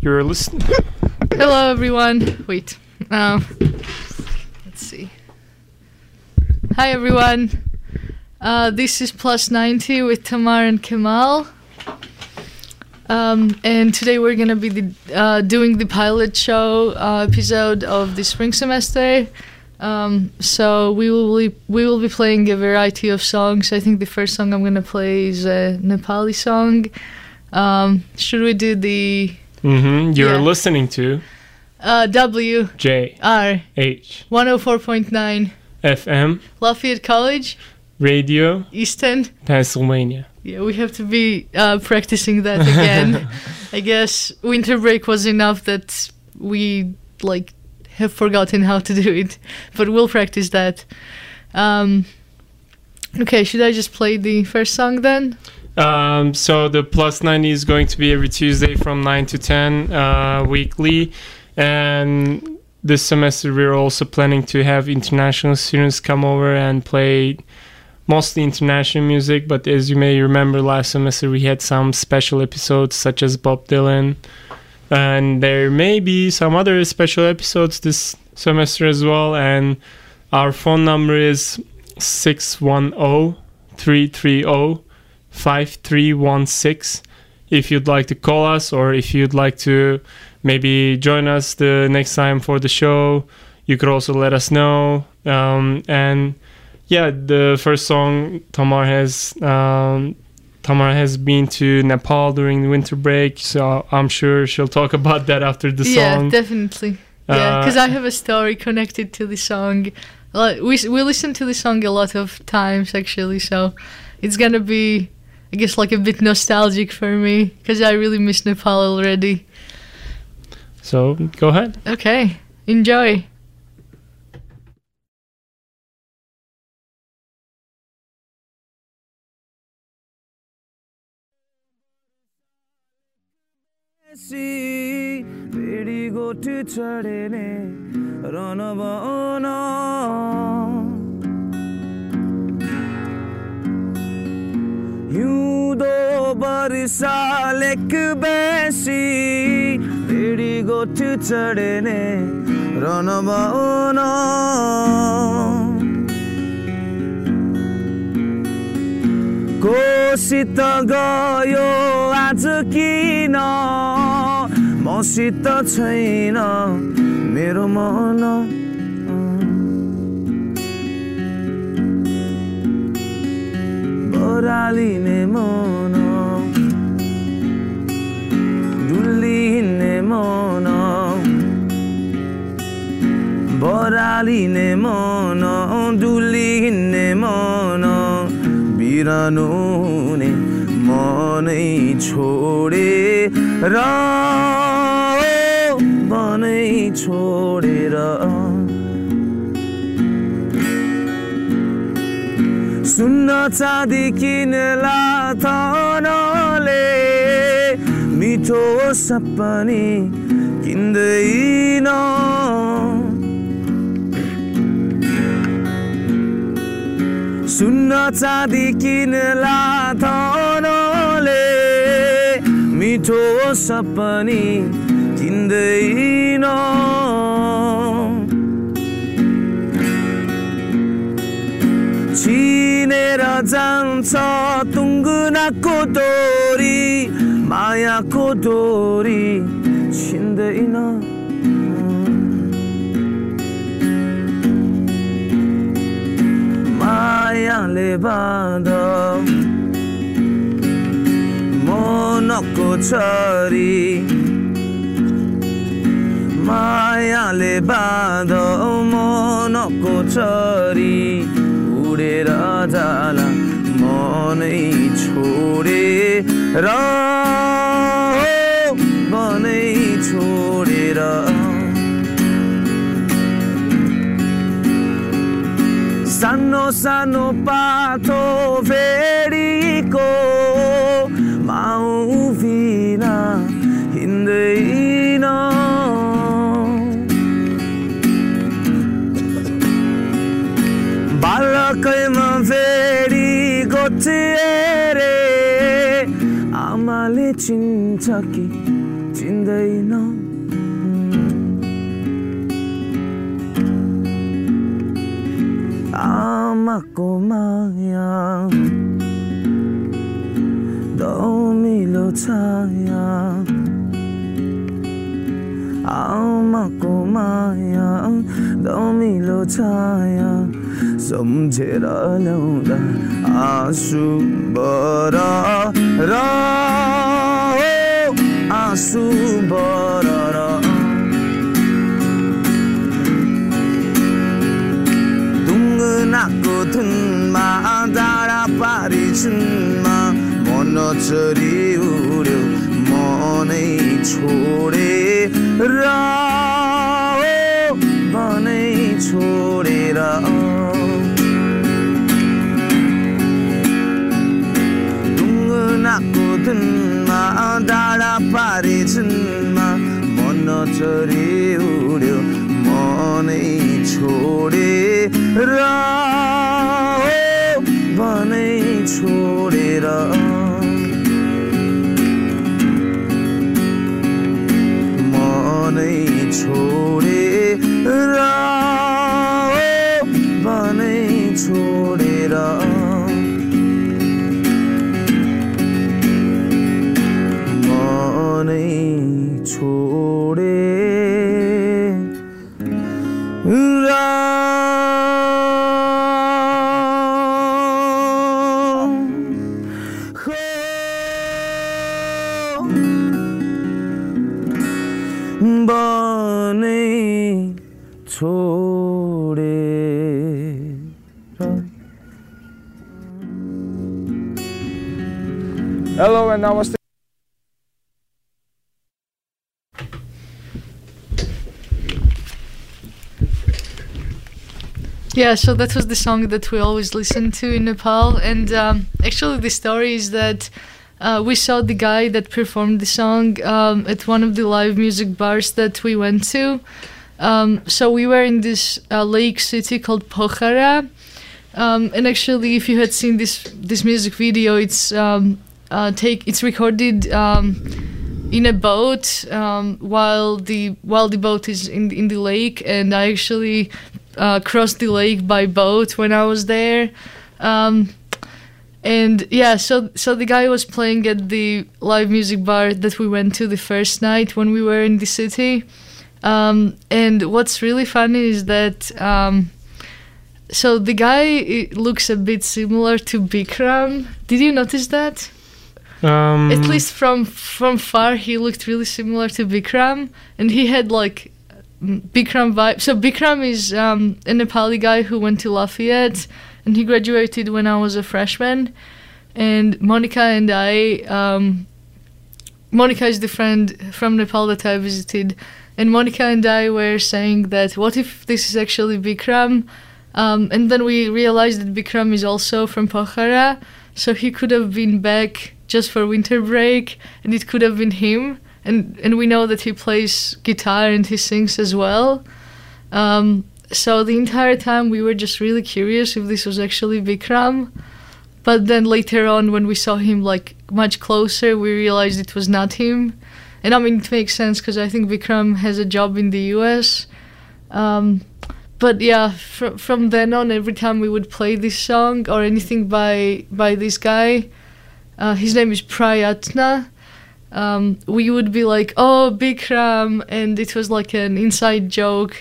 You're listening. Hello, everyone. Wait. Let's see. Hi, everyone. This is Plus 90 with Tamar and Kemal. And today we're going to be doing the pilot show episode of the spring semester. So we will be playing a variety of songs. I think the first song I'm going to play is a Nepali song. Should we do the... You're listening to WJRH 104.9 FM Lafayette College Radio Easton, Pennsylvania. Yeah, we have to be practicing that again. I guess winter break was enough that we have forgotten how to do it, but we'll practice that. Okay, should I just play the first song then? So the Plus 90 is going to be every Tuesday from 9 to 10 weekly, and this semester we're also planning to have international students come over and play mostly international music, but as you may remember, last semester we had some special episodes such as Bob Dylan, and there may be some other special episodes this semester as well. And our phone number is 610-330-5316 if you'd like to call us, or if you'd like to maybe join us the next time for the show, you could also let us know. And yeah, the first song, Tamar has been to Nepal during the winter break, so I'm sure she'll talk about that after the song. Yeah, definitely. Yeah, because I have a story connected to the song. We listen to the song a lot of times, actually, so it's gonna be, I guess, a bit nostalgic for me, because I really miss Nepal already. So, go ahead. Okay, enjoy. Pedi gotu chadene ranavana yudo barsa lek besi pedi gotu chadene ranavana कोसित गयो आज किन मसित छैन मेरो मन बरालिने मन डुल्लिने मन बरालिने मन डुल्लिने मन बिरानो ने मनै छोडेर मनै छोडेर सुन्न चाँदी किनला थनले मिठो सपनी किन्दैन सुन्न चाँदी किनला थनले मिठो सपनी किन्दैन छिनेर जान्छ तुङ्गनाको डोरी मायाको डोरी छिन्दैन मायाले बाँध मनको छरी मायाले बाँध मनको छरी उडेर जाला मनै छोडेर मनै छोडेर सानो सानो पाथो फेरिको माउ बिना हिँड्दैन बालकैमा फेरि गोठिए रे आमाले चिन्छ कि चिन्दैन आमाको माया दमिलो छाया आमाको माया दमिलो छाया सम्झेर ल्याउँदा आँसु बरर आँसु बरर दुङ्गनाको धुनमा डाँडा पारी छुनमा मन चरी उड्यो मनै छोडेर मनै छोडेर दुङ्गनाको धुनमा डाँडा पारी छुनमा मन चरी उड्यो मनै छोडेर मनै छोडेर मनै छोडेर मनै छोडेर मनै छोडेर Hello and namaste. Yeah, so that was the song that we always listen to in Nepal. And actually the story is that we saw the guy that performed the song at one of the live music bars that we went to. So we were in this lake city called Pokhara. And actually, if you had seen this music video, it's recorded in a boat while the boat is in the lake, and I actually crossed the lake by boat when I was there. And yeah, so the guy was playing at the live music bar that we went to the first night when we were in the city. And what's really funny is that so the guy looks a bit similar to Bikram. Did you notice that? At least from far, he looked really similar to Bikram, and he had like Bikram vibe. So Bikram is a Nepali guy who went to Lafayette, and he graduated when I was a freshman. And Monica and I, Monica is the friend from Nepal that I visited, and Monica and I were saying that what if this is actually Bikram? And then we realized that Bikram is also from Pokhara, so he could have been back just for winter break, and it could have been him. And we know that he plays guitar and he sings as well. So the entire time we were just really curious if this was actually Bikram. But then later on, when we saw him like much closer, we realized it was not him. And I mean, it makes sense because I think Bikram has a job in the US. But yeah, from then on, every time we would play this song or anything by this guy, his name is Prayatna, we would be like, oh, Bikram, and it was like an inside joke.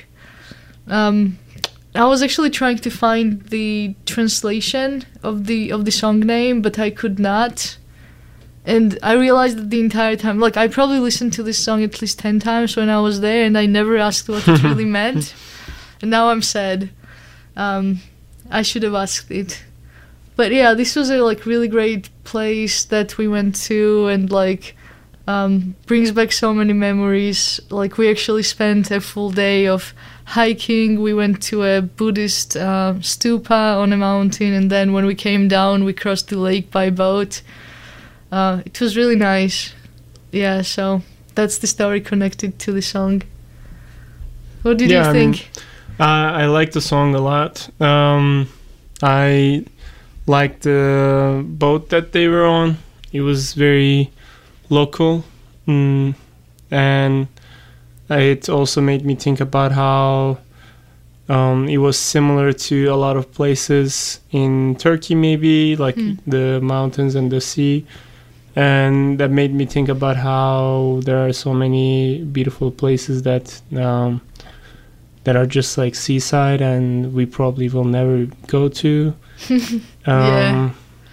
I was actually trying to find the translation of the song name, but I could not. And I realized that the entire time, like I probably listened to this song at least 10 times when I was there, and I never asked what it really meant. And now I'm sad. I should have asked it. But yeah, this was a like really great place that we went to, and like brings back so many memories. Like we actually spent a full day of hiking. We went to a Buddhist stupa on a mountain, and then when we came down, we crossed the lake by boat. It was really nice. Yeah, so that's the story connected to the song. What did you think? I like the song a lot. I liked the boat that they were on. it was very local, and it also made me think about how it was similar to a lot of places in Turkey, maybe like the mountains and the sea. And that made me think about how there are so many beautiful places that that are just like seaside, and we probably will never go to. Yeah.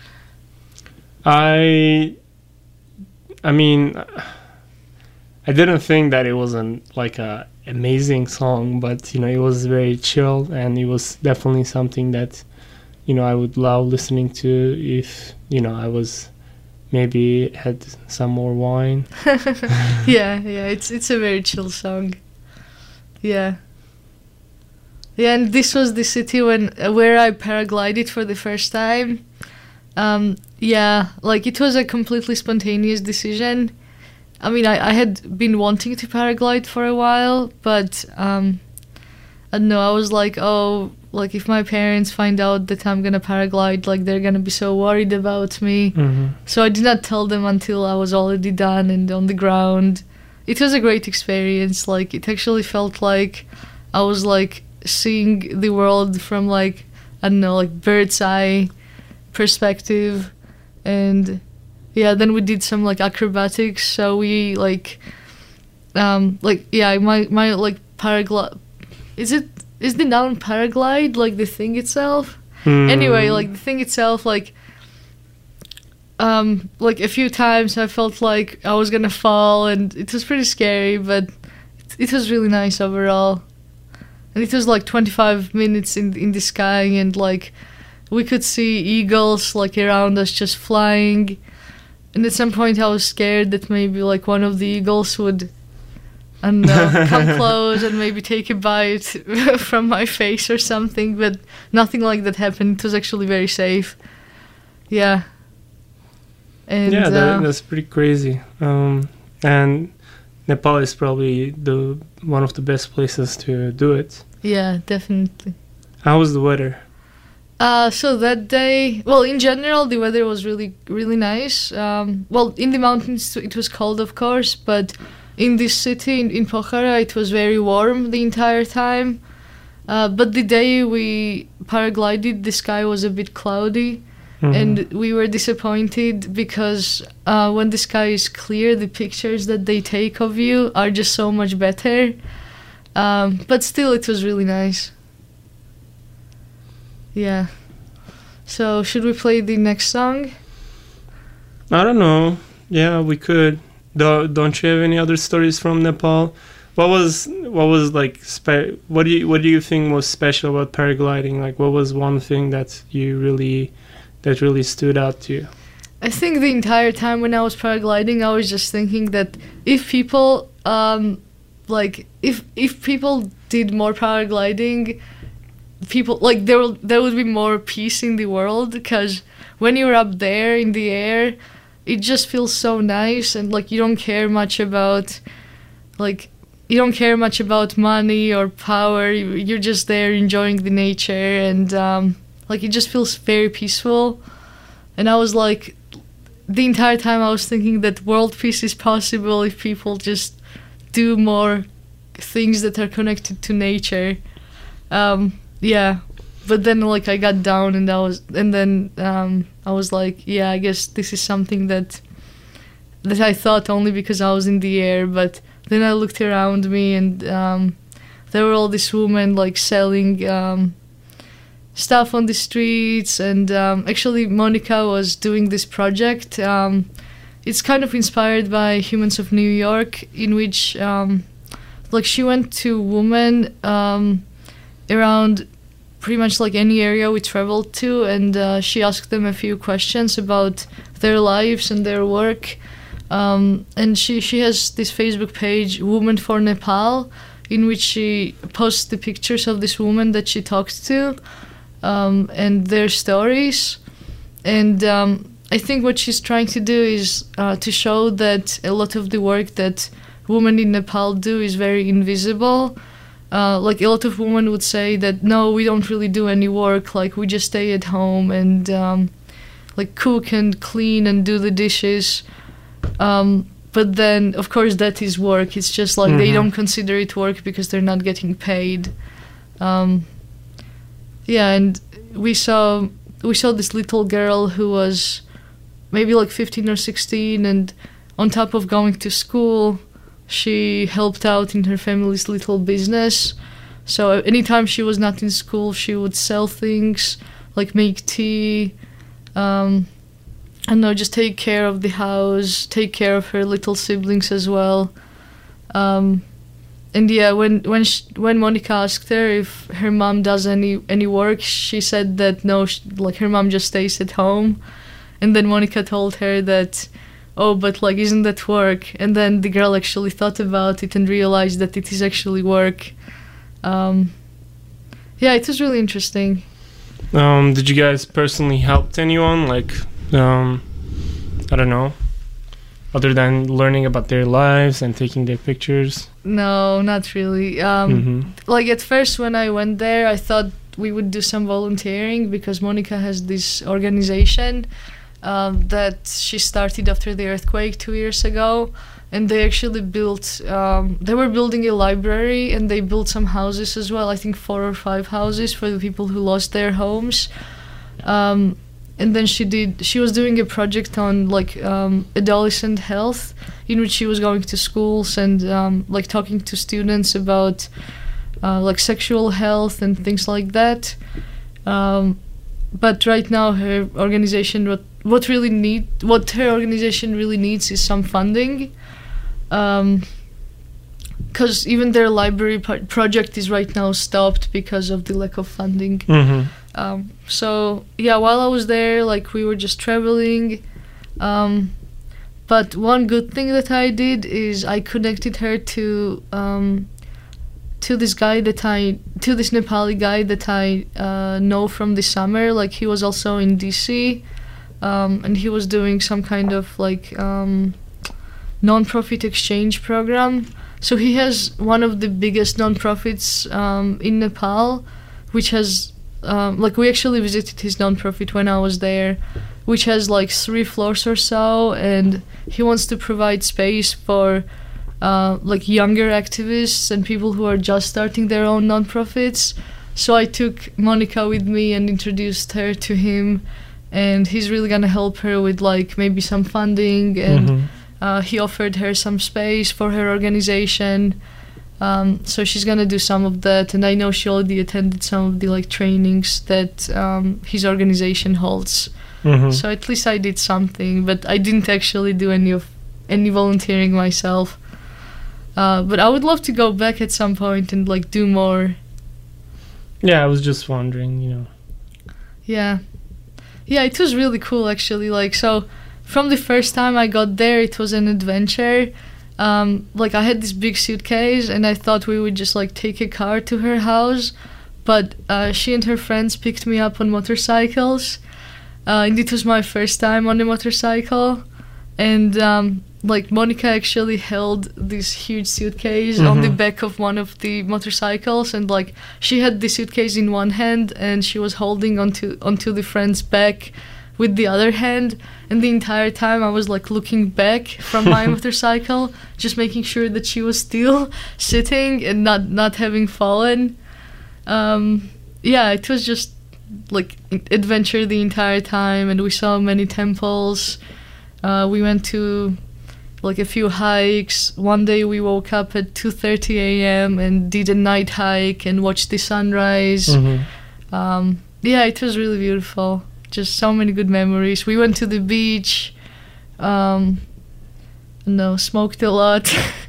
I mean, I didn't think that it wasn't like a amazing song, but it was very chill, and it was definitely something that I would love listening to if I was maybe had some more wine. Yeah, it's a very chill song. Yeah, and this was the city where I paraglided for the first time. Yeah, like it was a completely spontaneous decision. I mean, I had been wanting to paraglide for a while, but I don't know, I was like, oh, like if my parents find out that I'm gonna paraglide, like they're gonna be so worried about me. So I did not tell them until I was already done and on the ground. It was a great experience. Like it actually felt like I was like seeing the world from like, I don't know, like bird's eye perspective. And yeah, then we did some like acrobatics. So we my like paraglide. Is the noun paraglide like the thing itself? Anyway, like the thing itself, like a few times I felt like I was gonna fall, and it was pretty scary, but it was really nice overall. And it was like 25 minutes in the sky, and like we could see eagles like around us just flying. And at some point I was scared that maybe like one of the eagles would, I don't know, come close and maybe take a bite from my face or something, but nothing like that happened. It was actually very safe. Yeah. And yeah, that's pretty crazy. And Nepal is probably one of the best places to do it. Yeah, definitely. How was the weather? So that day, well, in general, the weather was really, really nice. Well, in the mountains, it was cold, of course, but in this city, in Pokhara, it was very warm the entire time. But the day we paraglided, the sky was a bit cloudy, and we were disappointed because when the sky is clear, the pictures that they take of you are just so much better. But still, it was really nice. Yeah. So, should we play the next song? I don't know. Yeah, we could. Don't you have any other stories from Nepal? What was like? What do you think was special about paragliding? Like, what was one thing that really stood out to you? I think the entire time when I was paragliding, I was just thinking that if people if people did more paragliding, people like there would be more peace in the world, because when you're up there in the air, it just feels so nice, and like you don't care much about money or power. You're just there enjoying the nature, and like it just feels very peaceful. And I was like, the entire time I was thinking that world peace is possible if people just do more things that are connected to nature. Yeah, but then like I got down and I was like, yeah, I guess this is something that I thought only because I was in the air. But then I looked around me, and there were all these women like selling stuff on the streets, and actually Monica was doing this project. It's kind of inspired by Humans of New York, in which like she went to women around pretty much like any area we traveled to, and she asked them a few questions about their lives and their work. And she has this Facebook page, Women for Nepal, in which she posts the pictures of this woman that she talked to, and their stories. And I think what she's trying to do is to show that a lot of the work that women in Nepal do is very invisible. Like a lot of women would say that, no, we don't really do any work, like we just stay at home and like cook and clean and do the dishes. But then, of course, that is work. It's just like they don't consider it work because they're not getting paid. Yeah, and we saw this little girl who was maybe like 15 or 16, and on top of going to school, she helped out in her family's little business. So anytime she was not in school, she would sell things, like make tea, just take care of the house, take care of her little siblings as well. And yeah, when Monica asked her if her mom does any work, she said that no, like her mom just stays at home. And then Monica told her that, oh, but like, isn't that work? And then the girl actually thought about it and realized that it is actually work. Yeah, it was really interesting. Did you guys personally help anyone? Like, I don't know, other than learning about their lives and taking their pictures? No, not really. Like at first when I went there, I thought we would do some volunteering because Monica has this organization that she started after the earthquake 2 years ago. And they actually built, they were building a library, and they built some houses as well, I think 4 or 5 houses for the people who lost their homes. And then she was doing a project on like adolescent health, in which she was going to schools and like talking to students about like sexual health and things like that. But right now her organization, what her organization really needs is some funding. Because even their library project is right now stopped because of the lack of funding. So yeah, while I was there, like we were just traveling. But one good thing that I did is I connected her to this Nepali guy that I know from the summer. Like he was also in DC, and he was doing some kind of like non-profit exchange program. So he has one of the biggest non-profits in Nepal, which has like we actually visited his non-profit when I was there, which has like 3 floors or so, and he wants to provide space for like younger activists and people who are just starting their own non-profits. So I took Monica with me and introduced her to him, and he's really gonna help her with like maybe some funding, and he offered her some space for her organization. So she's gonna do some of that, and I know she already attended some of the like trainings that his organization holds. So at least I did something, but I didn't actually do any volunteering myself. But I would love to go back at some point and like do more. Yeah, I was just wondering, you know. Yeah, it was really cool actually. Like, so from the first time I got there, it was an adventure. Like I had this big suitcase, and I thought we would just like take a car to her house, but she and her friends picked me up on motorcycles, and it was my first time on a motorcycle, and like Monica actually held this huge suitcase on the back of one of the motorcycles, and like she had the suitcase in one hand and she was holding onto the friend's back with the other hand, and the entire time I was like looking back from my motorcycle, just making sure that she was still sitting and not having fallen. Yeah, it was just like adventure the entire time, and we saw many temples. We went to like a few hikes. One day we woke up at 2:30 a.m. and did a night hike and watched the sunrise. Yeah, it was really beautiful. Just so many good memories. We went to the beach, smoked a lot,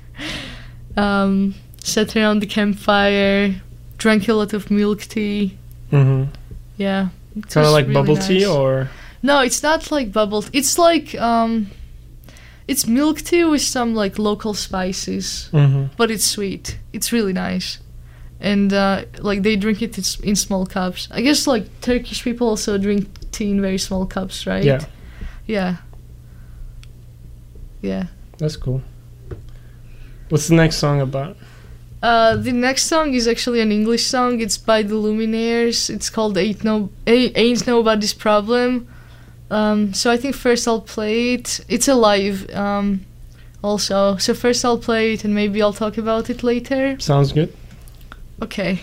sat around the campfire, drank a lot of milk tea. Yeah. Kind of like really bubble nice. tea, or? No, it's not like bubble. It's like it's milk tea with some like local spices, but it's sweet. It's really nice, and like they drink it in small cups. I guess like Turkish people also drink tea in very small cups, right? Yeah. That's cool. What's the next song about? The next song is actually an English song. It's by the Lumineers. It's called Ain't Nobody's Problem. So I think first I'll play it. It's a live also. So first I'll play it and maybe I'll talk about it later. Sounds good. Okay.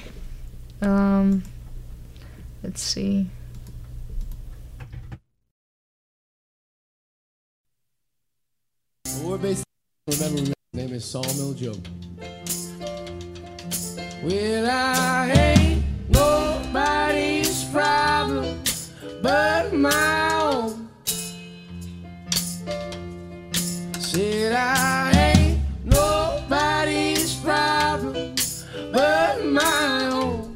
Let's see. We're based. Remember, his name is Sawmill Joe. Well, I ain't nobody's problem but my own. Said I ain't nobody's problem but my own.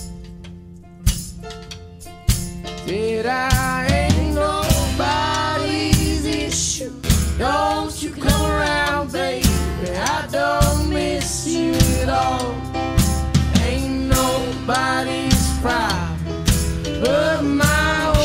Said I ain't nobody's issue. Don't you come around, baby, I don't miss you at all. Ain't nobody's problem but my own.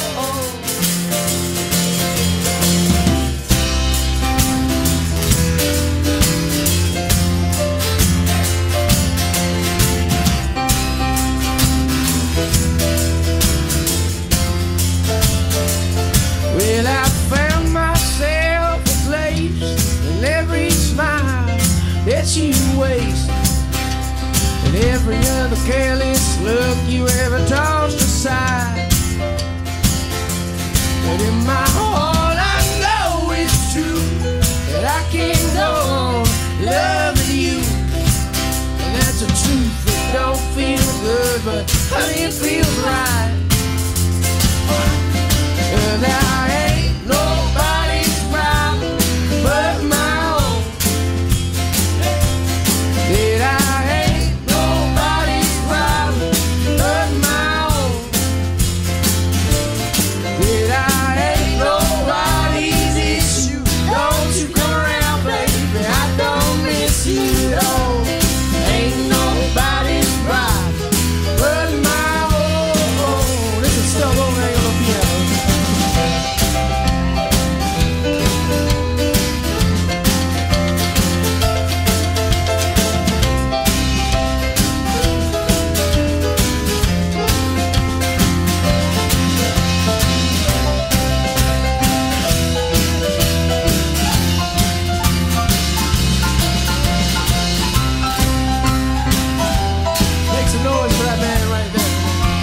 Well, I found myself a place in every smile that you waste, and every other careless look you ever tossed aside. But in my heart I know it's true that I can't go on loving you, and that's a truth that don't feel good, but honey, it feels right. And I ain't nobody's problem but my own. That I ain't nobody's problem but my own. That I ain't nobody's issue. Don't you come around, baby, I don't miss you at all. Ain't nobody's problem but my own. This is still over there on the piano. Make some noise for that man right there.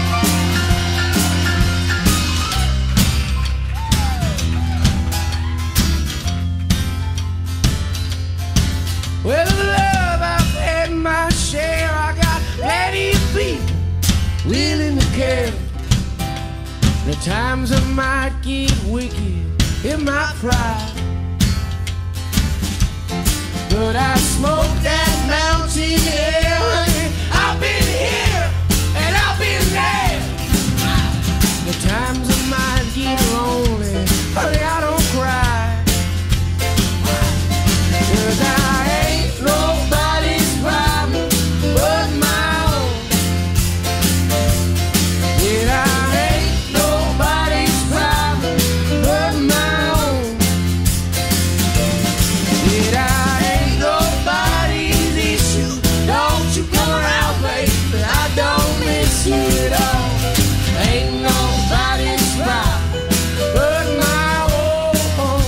Well, the love I've had my share, I got plenty of people willing to care. The times I might get wicked in my pride, but I smoke that mountain air, honey. I've been here and I've been there. The times I might get lonely, honey, I don't cry. 'Cause I ain't nobody's problem but my own. Yeah, I ain't nobody's problem but my own. Yeah, I ain't nobody's issue. Don't you come around, baby, I don't miss you at all. Ain't nobody's problem but my own.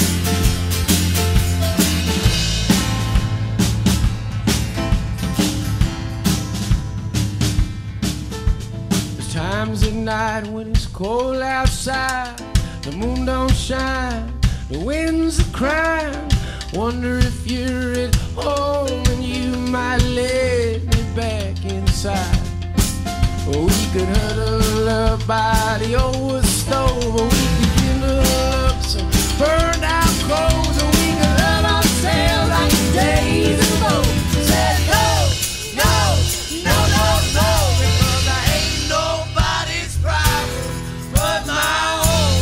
There's times at night when it's cold outside, the moon don't shine, the winds are crying. Wonder if you're at home and you might let me back inside. Or we could huddle up by the old stove, or we could kindle up some burned out coals, or we could love ourselves like the days ago. Said no, no, no, no, no, because I ain't nobody's problem but my own.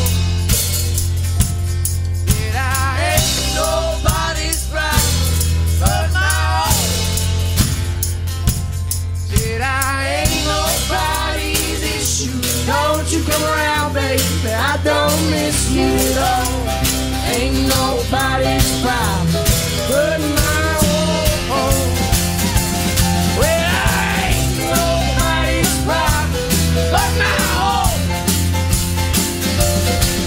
Said I ain't nobody's problem but my own. Said I ain't nobody's issue. Don't you come around, baby, I don't miss you at all. Ain't nobody's problem but my own. Well, I ain't nobody's problem but my own.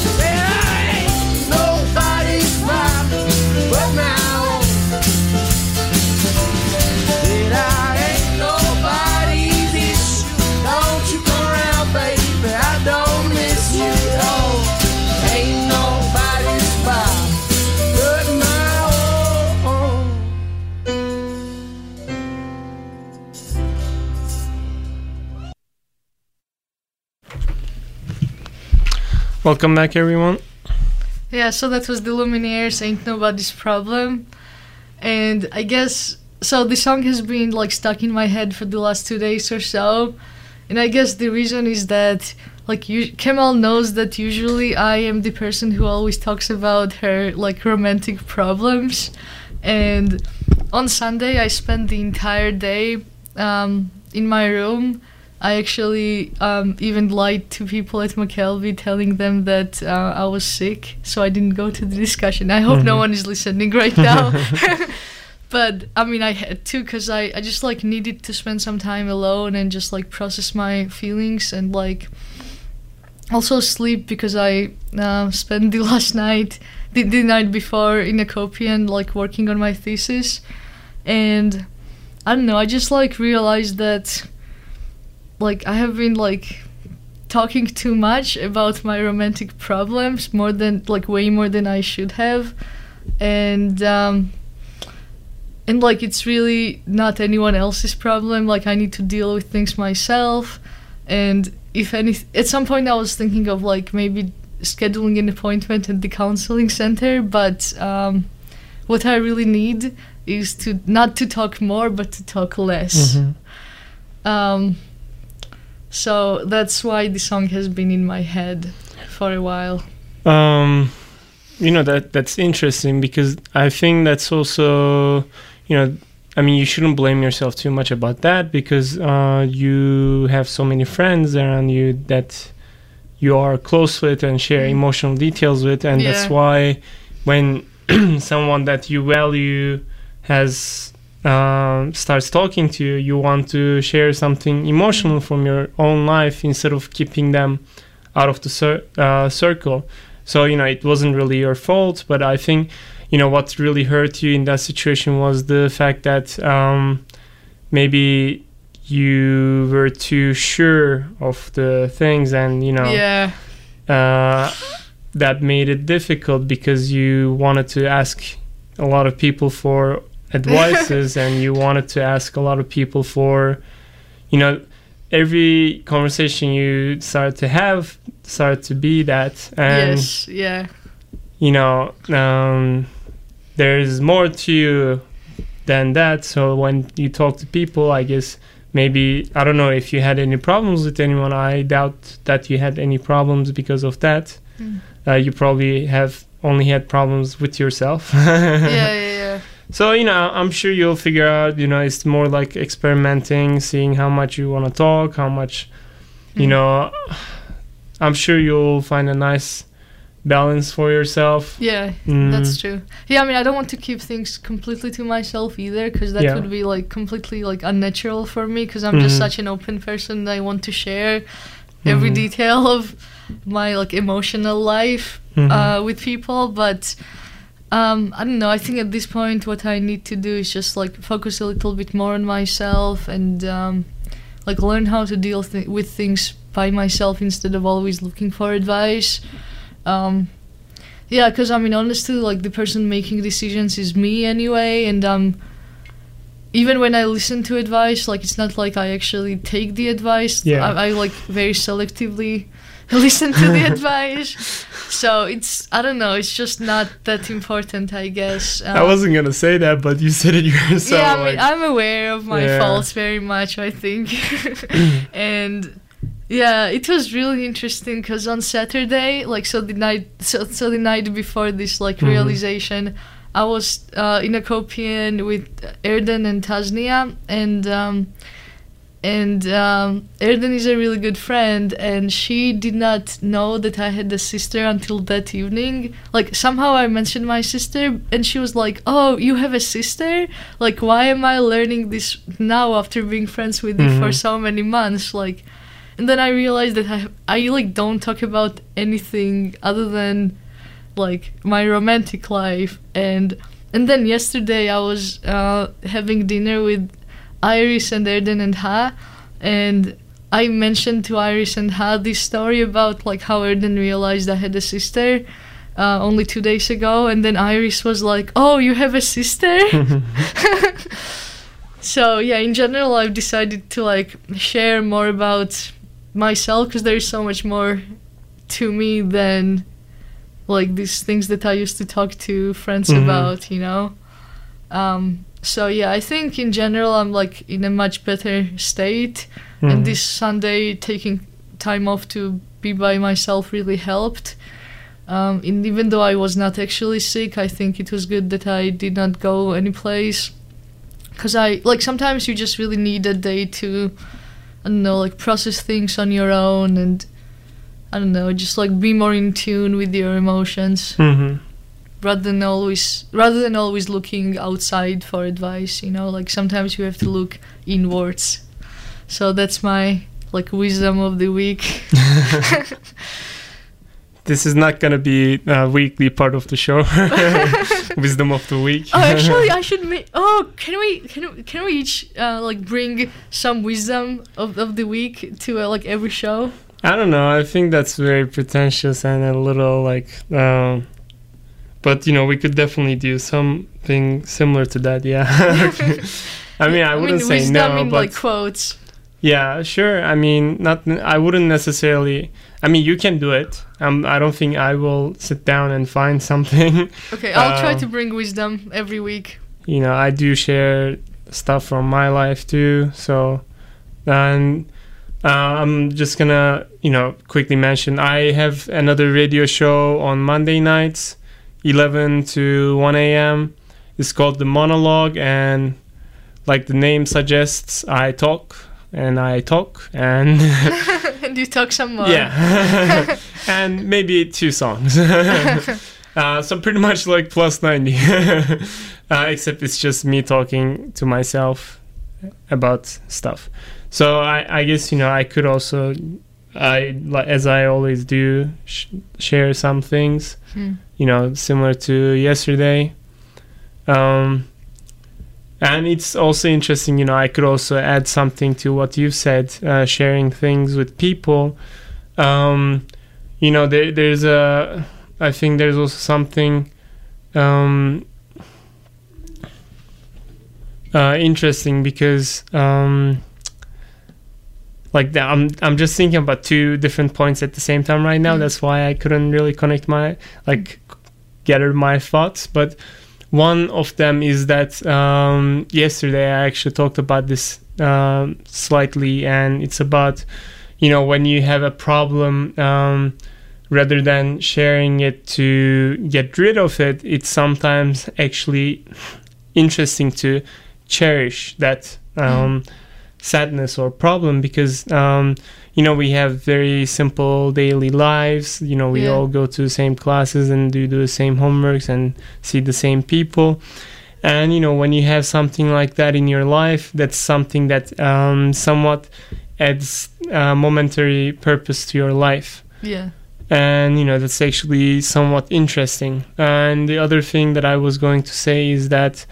Welcome back, everyone. Yeah, so that was the Lumineers, Ain't Nobody's Problem. And I guess, so the song has been like stuck in my head for the last 2 days or so. And I guess the reason is that, like, Kemal knows that usually I am the person who always talks about her, like, romantic problems. And on Sunday, I spent the entire day in my room. I actually even lied to people at McKelvey, telling them that I was sick, so I didn't go to the discussion. I hope no one is listening right now. But, I mean, I had to, because I just, like, needed to spend some time alone and just, like, process my feelings and, like, also sleep, because I spent the last night, the night before in Akopian, like, working on my thesis. And, I don't know, I just, like, realized that, like, I have been, like, talking too much about my romantic problems, way more than I should have. And like, it's really not anyone else's problem. Like, I need to deal with things myself. And if any, at some point I was thinking of, like, maybe scheduling an appointment at the counseling center. But what I really need is to not to talk more, but to talk less. So that's why the song has been in my head for a while. You know, that's interesting, because I think that's also, you know, I mean, you shouldn't blame yourself too much about that, because you have so many friends around you that you are close with and share emotional details with, and that's why when someone that you value has starts talking to you, you want to share something emotional from your own life instead of keeping them out of the circle. So, you know, it wasn't really your fault, but I think, you know, what really hurt you in that situation was the fact that maybe you were too sure of the things, and, you know, that made it difficult, because you wanted to ask a lot of people for advices and you wanted to ask a lot of people for, you know, every conversation you started to have started to be that. And you know, there's more to you than that. So when you talk to people, I guess maybe, I don't know if you had any problems with anyone. I doubt that you had any problems because of that. You probably have only had problems with yourself. So, you know, I'm sure you'll figure out, you know, it's more like experimenting, seeing how much you want to talk, how much, you know, I'm sure you'll find a nice balance for yourself. That's true. I mean, I don't want to keep things completely to myself either, because that would be, like, completely, like, unnatural for me, because I'm just such an open person that I want to share every detail of my, like, emotional life with people. But I don't know, I think at this point what I need to do is just, like, focus a little bit more on myself and like, learn how to deal with things by myself instead of always looking for advice. Because, I mean, honestly, like, the person making decisions is me anyway, and even when I listen to advice, like, it's not like I actually take the advice. I like, very selectively listen to the advice. So it's, I don't know, it's just not that important, I guess. I wasn't going to say that, but you said it yourself. Yeah, I mean, I'm aware of my faults very much, I think. And yeah, it was really interesting, because on Saturday, like, so the night before this, like, realization, I was in Akopian with Erden and Tasnia, and Erden is a really good friend, and she did not know that I had a sister until that evening. Like, somehow I mentioned my sister, and she was like, "Oh, you have a sister? Like, why am I learning this now after being friends with you for so many months?" Like, and then I realized that I like, don't talk about anything other than, like, my romantic life. And then yesterday I was having dinner with Iris and Erden and Ha, and I mentioned to Iris and Ha this story about, like, how Erden realized I had a sister only 2 days ago, and then Iris was like, "Oh, you have a sister?" So yeah, in general, I've decided to, like, share more about myself, because there is so much more to me than like these things that I used to talk to friends Mhm. about, you know. So yeah, I think in general I'm like in a much better state, Mhm. and this Sunday taking time off to be by myself really helped. And even though I was not actually sick, I think it was good that I did not go any place, because I like sometimes you just really need a day to, I don't know, like process things on your own, and I don't know, just like be more in tune with your emotions Mhm. rather than always looking outside for advice, you know, like sometimes you have to look inwards. So that's my like wisdom of the week. This is not gonna be a weekly part of the show. Wisdom of the week. Oh, actually, I should make. Oh, can we each like bring some wisdom of the week to like every show? I don't know. I think that's very pretentious and a little like. But you know, we could definitely do something similar to that. Yeah. I mean, I wouldn't say wisdom no, in but like quotes. yeah, sure. I mean, not. I wouldn't necessarily. I mean, you can do it. I don't think I will sit down and find something. Okay, I'll try to bring wisdom every week. You know, I do share stuff from my life too. So, and I'm just gonna, you know, quickly mention I have another radio show on Monday nights, 11 to 1 a.m. It's called The Monologue, and like the name suggests, I talk and And you talk some more. yeah, and maybe 2 songs. So pretty much like plus 90, except it's just me talking to myself about stuff. So I guess, you know, I could also, as I always do, share some things, you know, similar to yesterday. And it's also interesting, you know, I could also add something to what you've said, sharing things with people. You know, I think there's also something interesting because like that, I'm just thinking about 2 different points at the same time right now. That's why I couldn't really connect gather my thoughts. But one of them is that yesterday I actually talked about this slightly, and it's about, you know, when you have a problem, rather than sharing it to get rid of it, it's sometimes actually interesting to cherish that sadness or problem, because you know, we have very simple daily lives. You know, we all go to the same classes and do the same homeworks and see the same people. And, you know, when you have something like that in your life, that's something that somewhat adds momentary purpose to your life. Yeah. And, you know, that's actually somewhat interesting. And the other thing that I was going to say is that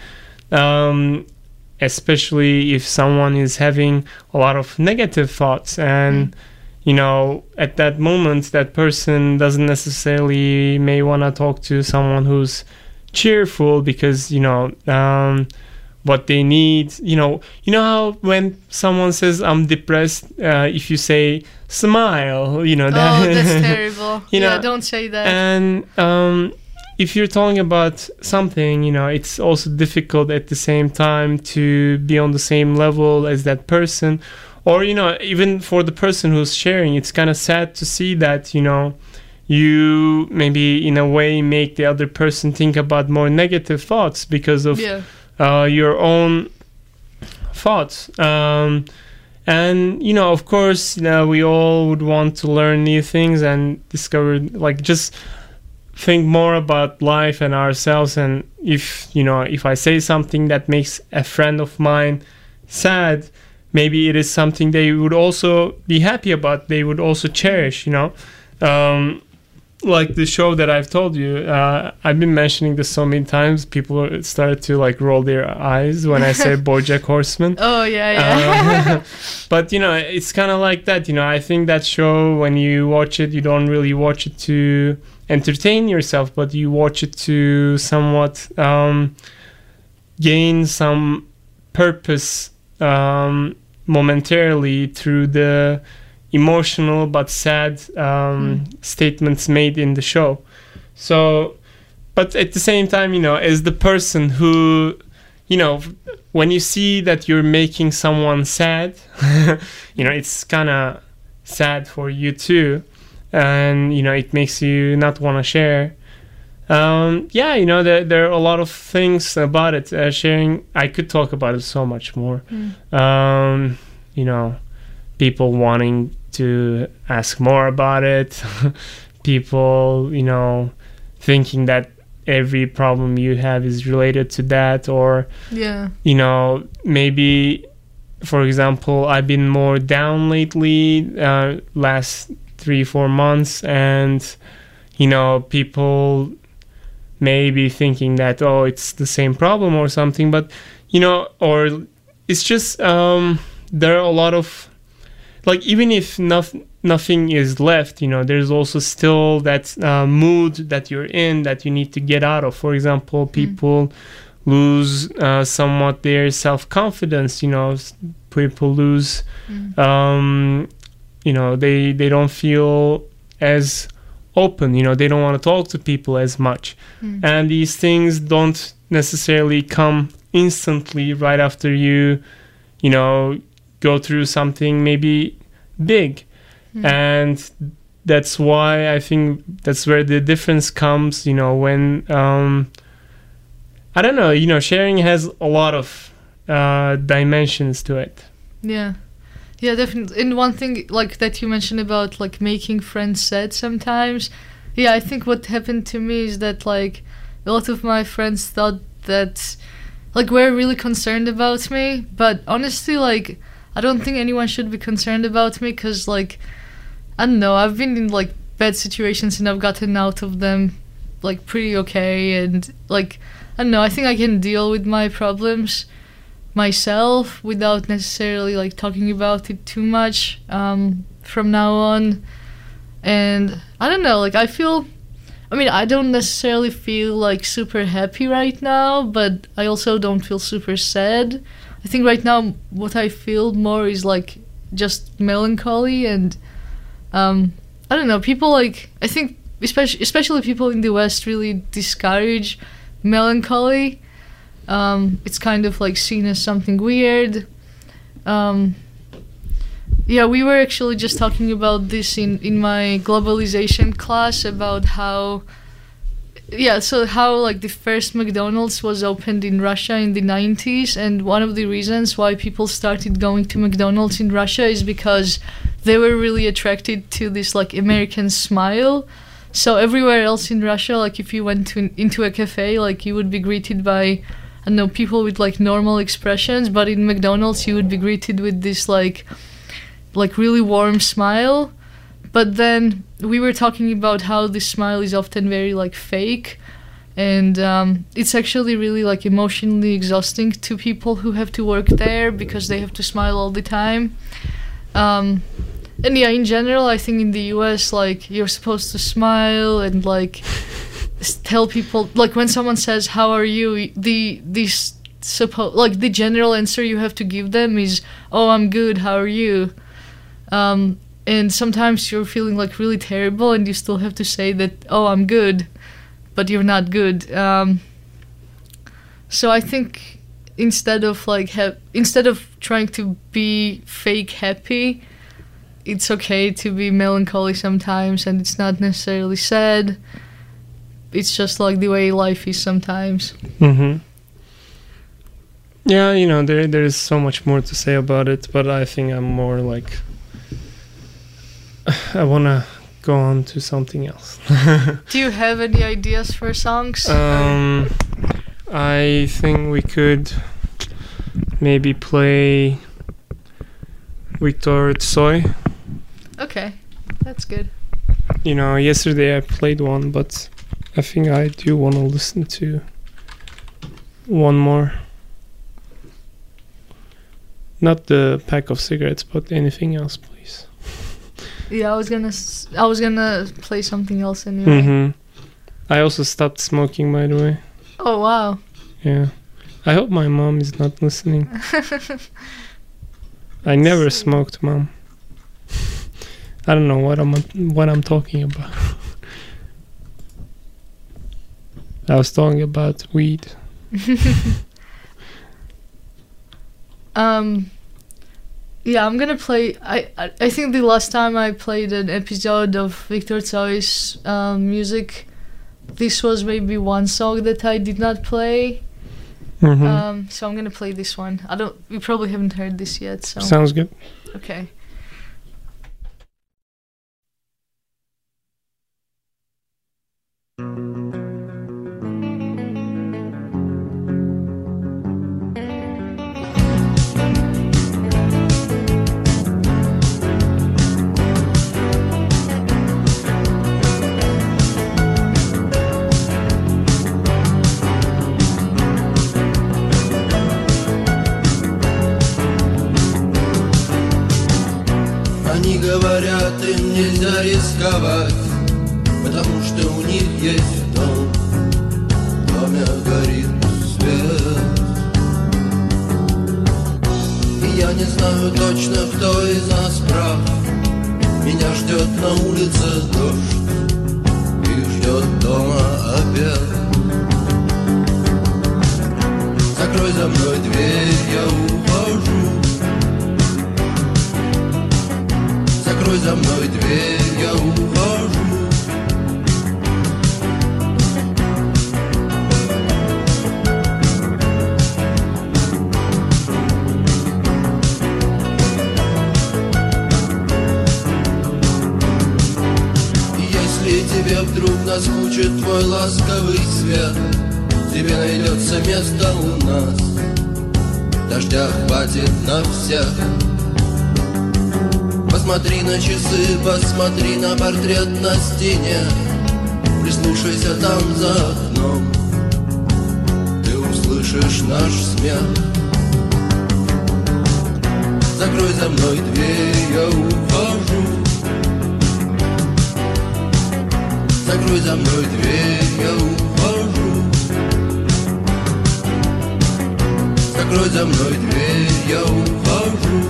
especially if someone is having a lot of negative thoughts, and you know, at that moment that person doesn't necessarily may want to talk to someone who's cheerful, because, you know, what they need, you know how when someone says I'm depressed, if you say smile, you know, that, oh, that's terrible. You know, don't say that. And if you're talking about something, you know, it's also difficult at the same time to be on the same level as that person. Or, you know, even for the person who's sharing, it's kind of sad to see that, you know, you maybe in a way make the other person think about more negative thoughts because of your own thoughts. And, you know, of course, you know, we all would want to learn new things and discover, like, just think more about life and ourselves. And if, you know, if I say something that makes a friend of mine sad, maybe it is something they would also be happy about, they would also cherish, you know. Like the show that I've told you, I've been mentioning this so many times, people started to like roll their eyes when I say BoJack Horseman. Oh yeah. But, you know, it's kind of like that, you know. I think that show, when you watch it, you don't really watch it to entertain yourself, but you watch it to somewhat gain some purpose momentarily through the emotional but sad statements made in the show. So, but at the same time, as the person who, when you see that you're making someone sad, it's kind of sad for you too, and it makes you not want to share. There are a lot of things about it. Sharing, I could talk about it so much more. People wanting to ask more about it, people, thinking that every problem you have is related to that, or maybe, for example, I've been more down lately, last 3-4 months, and people may be thinking that, oh, it's the same problem or something, but or it's just there are a lot of, like, even if nothing is left, there's also still that mood that you're in that you need to get out of. For example, people lose somewhat their self-confidence. People lose they don't feel as open. They don't want to talk to people as much, and these things don't necessarily come instantly right after you go through something maybe big. And that's why I think that's where the difference comes, when I don't know, sharing has a lot of dimensions to it. Yeah, definitely. And one thing like that you mentioned about like making friends sad sometimes, I think what happened to me is that like a lot of my friends thought that like were really concerned about me, but honestly, like, I don't think anyone should be concerned about me, because, like, I don't know, I've been in, like, bad situations and I've gotten out of them, like, pretty okay, and, like, I don't know, I think I can deal with my problems myself without necessarily, like, talking about it too much from now on. And, I don't know, like, I don't necessarily feel, like, super happy right now, but I also don't feel super sad. I think right now what I feel more is like just melancholy, and I don't know, people like, I think especially people in the West really discourage melancholy. It's kind of like seen as something weird. We were actually just talking about this in my globalization class, about how like the first McDonald's was opened in Russia in the 90s, and one of the reasons why people started going to McDonald's in Russia is because they were really attracted to this like American smile. So everywhere else in Russia, like if you went into a cafe, like you would be greeted by, I don't know, people with like normal expressions, but in McDonald's you would be greeted with this like really warm smile. But then we were talking about how this smile is often very like fake, and it's actually really like emotionally exhausting to people who have to work there because they have to smile all the time. And in general, I think in the US, like, you're supposed to smile and like tell people, like, when someone says how are you, the general answer you have to give them is, oh, I'm good, how are you? And sometimes you're feeling like really terrible and you still have to say that, oh, I'm good, but you're not good. So I think instead of trying to be fake happy, it's okay to be melancholy sometimes, and it's not necessarily sad. It's just like the way life is sometimes. Mm-hmm. Yeah, there is so much more to say about it, but I think I'm more like, I want to go on to something else. Do you have any ideas for songs? I think we could maybe play Victor Tsoi. Okay, that's good. Yesterday I played one, but I think I do want to listen to one more. Not the pack of cigarettes, but anything else, please. Yeah, I was gonna play something else anyway. Mm-hmm. I also stopped smoking, by the way. Oh wow. Yeah. I hope my mom is not listening. I never smoked, Mom. I don't know what I'm talking about. I was talking about weed. Yeah, I'm gonna play. I think the last time I played an episode of Victor Tsoi's music, this was maybe one song that I did not play. Mm-hmm. So I'm gonna play this one. You probably haven't heard this yet. So Sounds good. okay. Они говорят, им нельзя рисковать, потому что у них есть дом, в доме горит свет. И я не знаю точно, кто из нас прав. Меня ждет на улице дождь и ждет дома обед. Закрой за мной дверь, я ухожу. Закрой за мной дверь, я ухожу. И если тебе вдруг наскучит твой ласковый свет, тебе найдется место у нас, дождя хватит на всех. Посмотри на часы, посмотри на портрет на стене, прислушайся там за окном, ты услышишь наш смех. Закрой за мной дверь, я ухожу. Закрой за мной дверь, я ухожу. Закрой за мной дверь, я ухожу.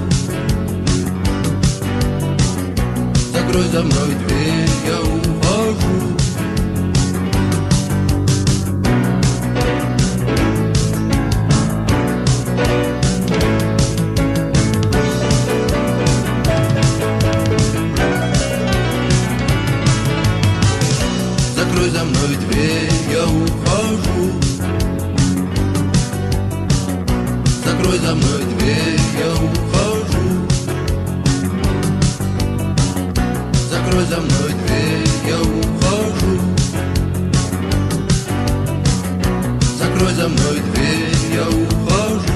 Закрой за мной дверь, я ухожу. Закрой за мной дверь, я ухожу. Закрой за мной дверь, я ухожу. Закрой за мной дверь, я ухожу. Закрой за мной дверь, я ухожу.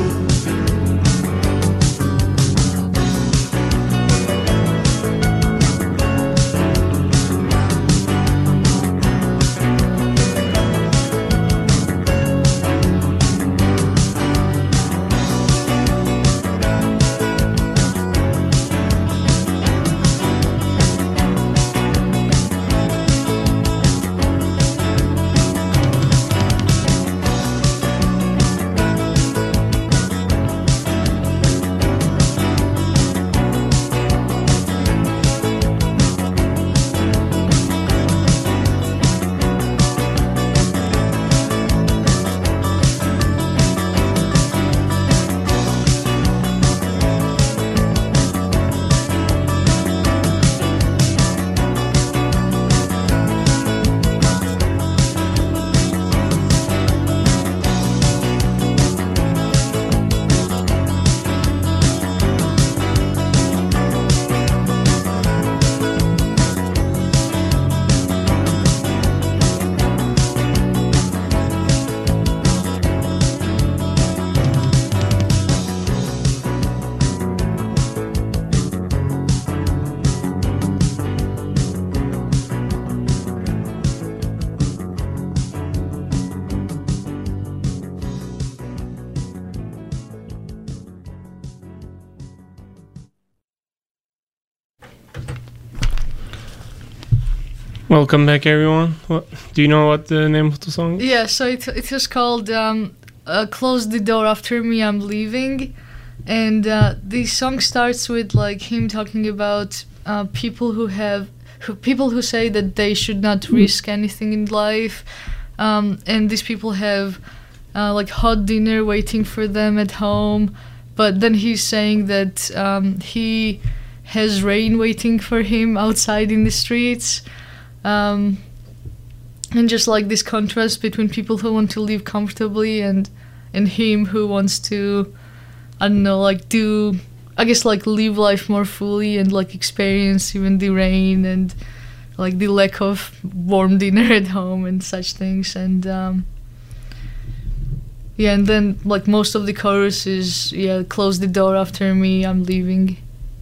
Welcome back, everyone. Do you know what the name of the song is? Yeah, so it was called "Close the Door After Me, I'm Leaving," and the song starts with like him talking about people who say that they should not risk anything in life, and these people have like hot dinner waiting for them at home, but then he's saying that he has rain waiting for him outside in the streets, and just like this contrast between people who want to live comfortably and him who wants to, I don't know, like live life more fully and like experience even the rain and like the lack of warm dinner at home and such things. And and then like most of the chorus is close the door after me, I'm leaving.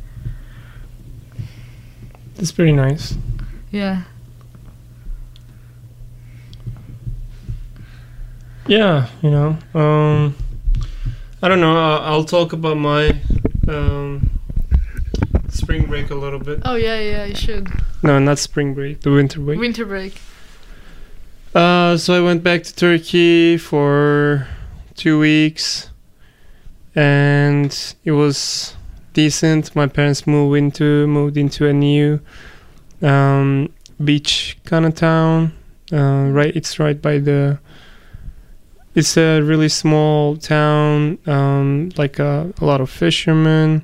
That's pretty nice. Yeah. Yeah, I don't know. I'll talk about my spring break a little bit. Oh yeah, you should. No, not spring break. The winter break. Winter break. So I went back to Turkey for 2 weeks, and it was decent. My parents moved into a new beach kind of town. It's right by the. It's a really small town, like a lot of fishermen,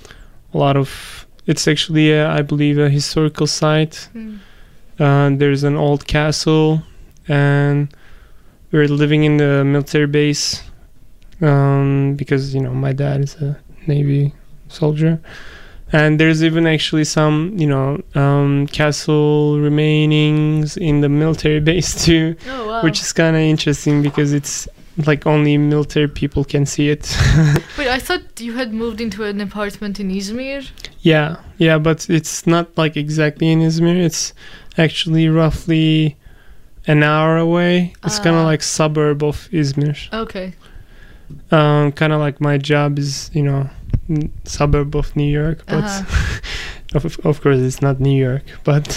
it's actually, I believe, a historical site. There's an old castle, and we're living in the military base, because, my dad is a Navy soldier. And there's even actually some, castle remainings in the military base too. Oh, wow. Which is kind of interesting because it's like only military people can see it. Wait, I thought you had moved into an apartment in Izmir? Yeah, but it's not like exactly in Izmir. It's actually roughly an hour away. It's kind of like suburb of Izmir. Okay. Kind of like my job is, suburb of New York, but of course it's not New York, but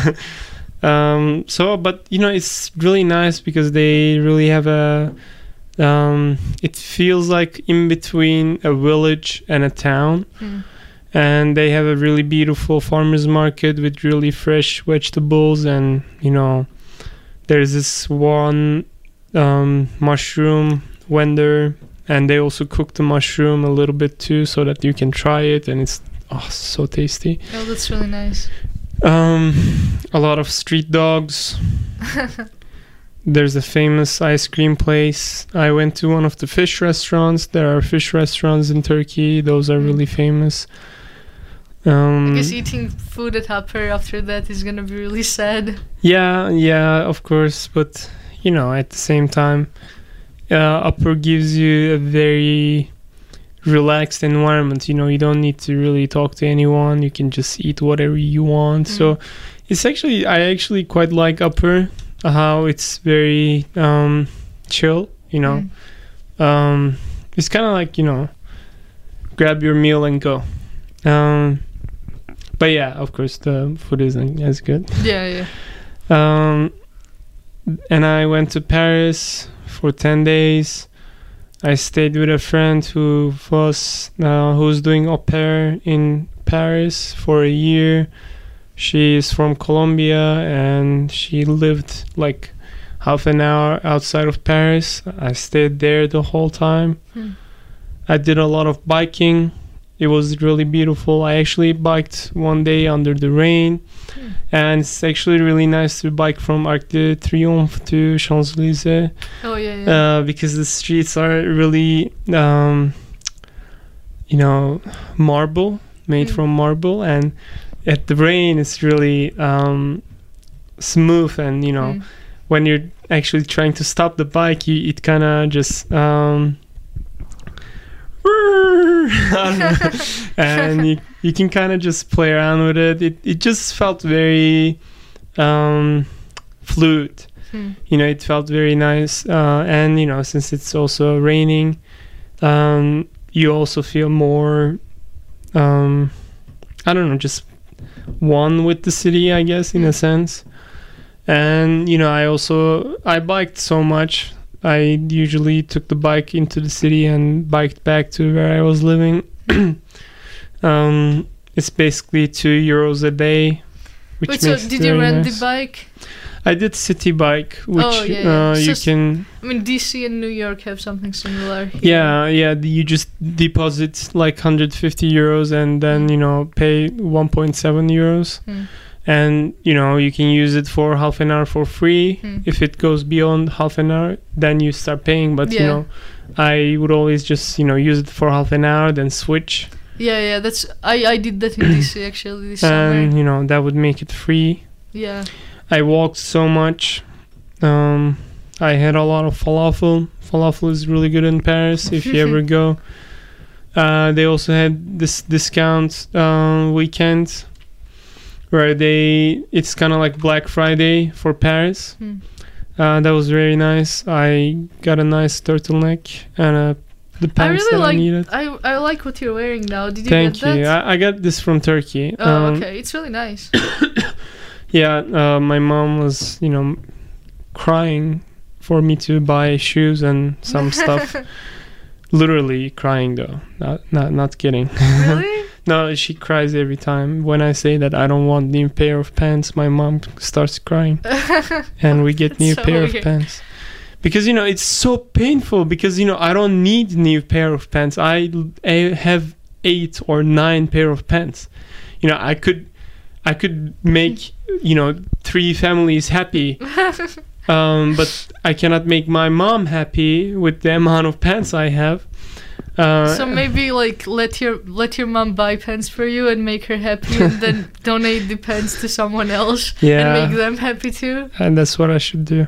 it's really nice because they really have it feels like in between a village and a town. And they have a really beautiful farmers market with really fresh vegetables, and there's this one mushroom vendor, and they also cook the mushroom a little bit too, so that you can try it, and it's so tasty. Oh, that's really nice. A lot of street dogs. There's a famous ice cream place. I went to one of the fish restaurants. There are fish restaurants in Turkey. Those are really famous. I guess eating food at Upper after that is gonna be really sad. Yeah, of course. But, at the same time, Upper gives you a very relaxed environment. You don't need to really talk to anyone. You can just eat whatever you want. So it's I actually quite like Upper, how it's very chill. It's kind of like, grab your meal and go. But yeah, of course the food isn't as good. Yeah. And I went to Paris for 10 days. I stayed with a friend who's doing au pair in Paris for a year. She is from Colombia, and she lived like half an hour outside of Paris. I stayed there the whole time. I did a lot of biking. It was really beautiful. I actually biked one day under the rain, and it's actually really nice to bike from Arc de Triomphe to Champs-Élysées. Oh yeah. Because the streets are really, marble, made from marble, and at the rain it's really smooth, and when you're actually trying to stop the bike, it kind of just and you can kind of just play around with it. It just felt very fluid. It felt very nice, and since it's also raining, you also feel more just one with the city, I guess, in a sense. And I biked so much. I usually took the bike into the city and biked back to where I was living. It's basically €2 a day, which Wait, so makes it did you very rent nice. the bike? I did City Bike, which Oh, yeah. you So can. I mean, DC and New York have something similar. here. Yeah. You just deposit like €150, and then pay 1.7 euros, Hmm. and you can use it for half an hour for free. Hmm. If it goes beyond half an hour, then you start paying. But Yeah. I would always just use it for half an hour, then switch, Yeah. That's I did that in DC actually this summer. and that would make it free. Yeah. I walked so much. I had a lot of falafel. Falafel is really good in Paris if you ever go. They also had this discount weekend where it's kind of like Black Friday for Paris. Hmm. That was very nice. I got a nice turtleneck and the I pants really that I like. needed. I like what you're wearing now. Did you Thank get that? you. I got this from Turkey. Oh, okay. It's really nice. Yeah, my mom was, crying for me to buy shoes and some stuff. Literally crying though, not kidding. Really? No, she cries every time when I say that I don't want new pair of pants. My mom starts crying, and we get That's new so pair weird. of pants. Because it's so painful. Because I don't need new pair of pants. I have 8 or 9 pair of pants. I could make 3 families happy, but I cannot make my mom happy with the amount of pants I have. So maybe like let your mom buy pants for you and make her happy, and then donate the pants to someone else Yeah. and make them happy too. And that's what I should do.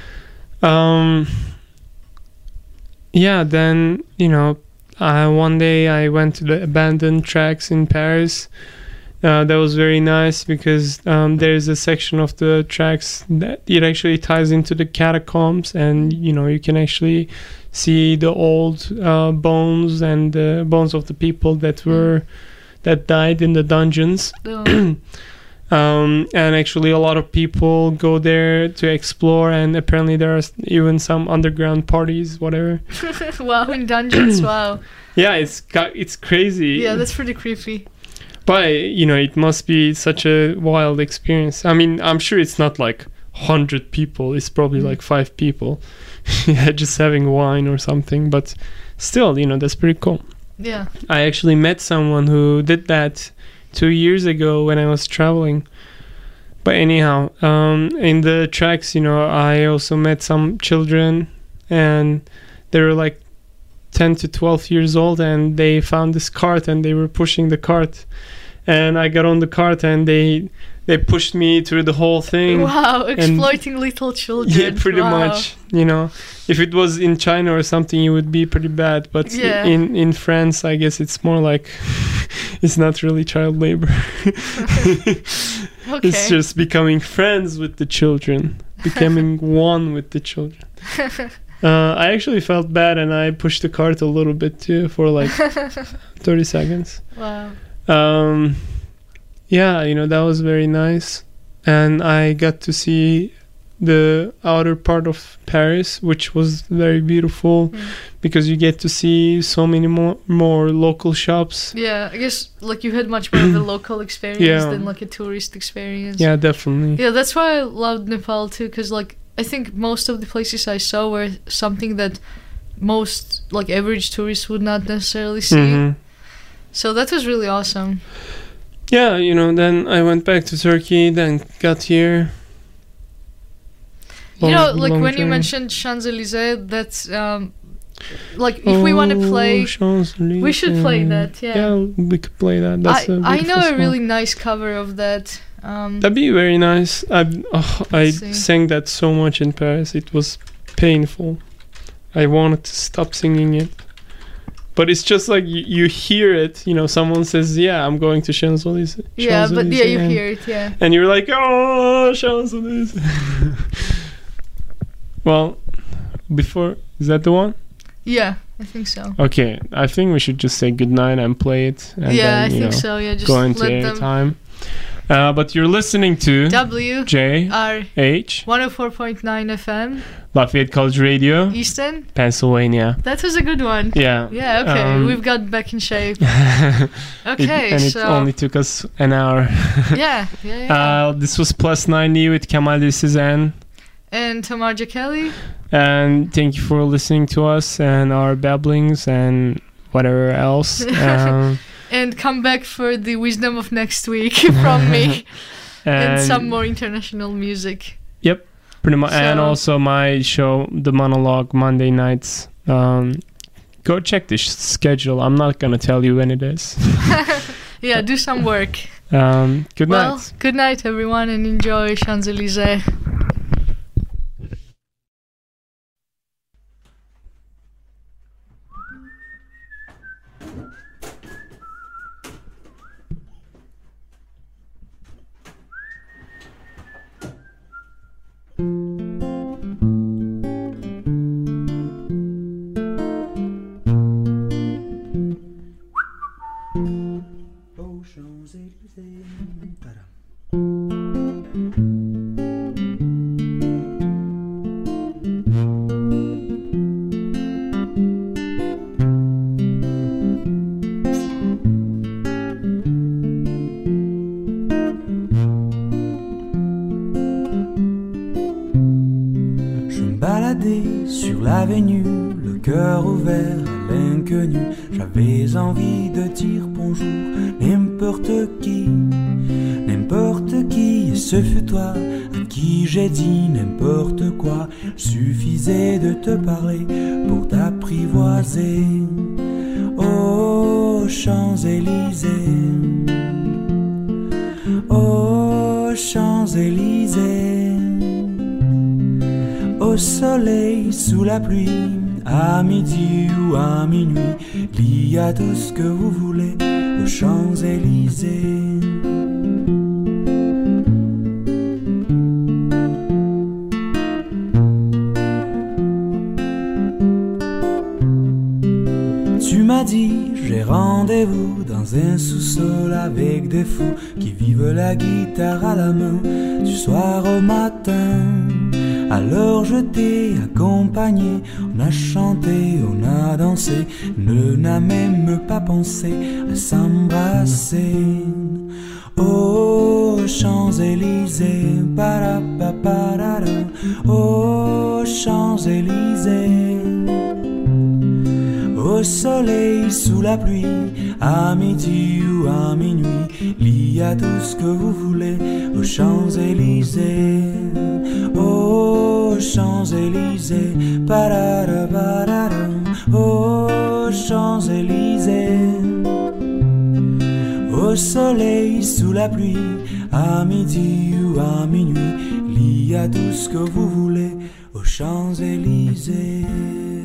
Then one day I went to the abandoned tracks in Paris. That was very nice because there's a section of the tracks that it actually ties into the catacombs, and you can actually see the old bones and the bones of the people that died in the dungeons. So, And actually a lot of people go there to explore, and apparently there are even some underground parties, whatever. wow, in dungeons, wow. Yeah, it's crazy. Yeah, that's pretty creepy. But it must be such a wild experience. I mean, I'm sure it's not like 100 people. It's probably like 5 people. Yeah, just having wine or something. But still, that's pretty cool. Yeah. I actually met someone who did that 2 years ago when I was traveling. But anyhow, in the tracks, I also met some children, and they were like 10 to 12 years old, and they found this cart and they were pushing the cart, and I got on the cart and they pushed me through the whole thing. Wow, exploiting little children. Yeah, pretty Wow. much. If it was in China or something, it would be pretty bad. But Yeah. in France, I guess it's more like it's not really child labor. Okay. It's just becoming friends with the children, becoming one with the children. I actually felt bad, and I pushed the cart a little bit too for like 30 seconds. Wow. That was very nice, and I got to see the outer part of Paris, which was very beautiful because you get to see so many more local shops. Yeah, I guess like you had much more of a local experience Yeah. than like a tourist experience. Yeah, definitely. Yeah, that's why I loved Nepal too, because like I think most of the places I saw were something that most like average tourists would not necessarily see. Mhm. So that was really awesome. Yeah, then I went back to Turkey, then got here. You know, Long- like long when you journey. mentioned Champs-Élysées, that's like if we want to play, Champs-Élysées. we should play that. Yeah, we could play that. That's a I know beautiful a song. really nice cover of that. That'd be very nice. I Let's see. sang that so much in Paris. It was painful. I wanted to stop singing it. But it's just like you hear it, someone says, yeah, I'm going to Champs-Élysées. Yeah, but yeah, you and- hear it. Yeah. And you're like, oh, Champs-Élysées. Well, is that the one? Yeah, I think so. Okay, I think we should just say goodnight and play it. And Yeah, then, I think so. Yeah, just go into let them. airtime. But you're listening to WRH H 104.9 FM, Lafayette College Radio, Easton, Pennsylvania. That was a good one. Yeah. Yeah, okay. We've got back in shape. Okay, it only took us an hour. Yeah. This was Plus 90 with Kemal Desizan. And Tamar Kelly. And thank you for listening to us and our babblings and whatever else. And come back for the wisdom of next week from me. And some more international music. Yep, pretty much. So, and also my show, The Monologue, Monday nights. Go check the schedule. I'm not going to tell you when it is. Yeah, do some work. Good night. Well, good night, everyone, and enjoy Champs-Élysées. Sur l'avenue, le cœur ouvert à l'inconnu, j'avais envie de dire bonjour, n'importe qui, et ce fut toi à qui j'ai dit n'importe quoi. Il suffisait de te parler pour t'apprivoiser. Oh Champs-Élysées, oh Champs-Élysées, au soleil, sous la pluie, à midi ou à minuit, il y a tout ce que vous voulez aux Champs-Élysées. Tu m'as dit, j'ai rendez-vous dans un sous-sol avec des fous qui vivent la guitare à la main du soir au matin. Alors je t'ai accompagné, on a chanté, on a dansé, ne n'a même pas pensé à s'embrasser. Oh Champs-Élysées, parapaparara, oh Champs-Élysées, au soleil, sous la pluie, à midi ou à minuit, il y a tout ce que vous voulez aux Champs-Élysées. Oh Champs-Élysées, parara, parara, oh Champs-Élysées, au soleil, sous la pluie, à midi ou à minuit, il y a tout ce que vous voulez aux Champs-Élysées.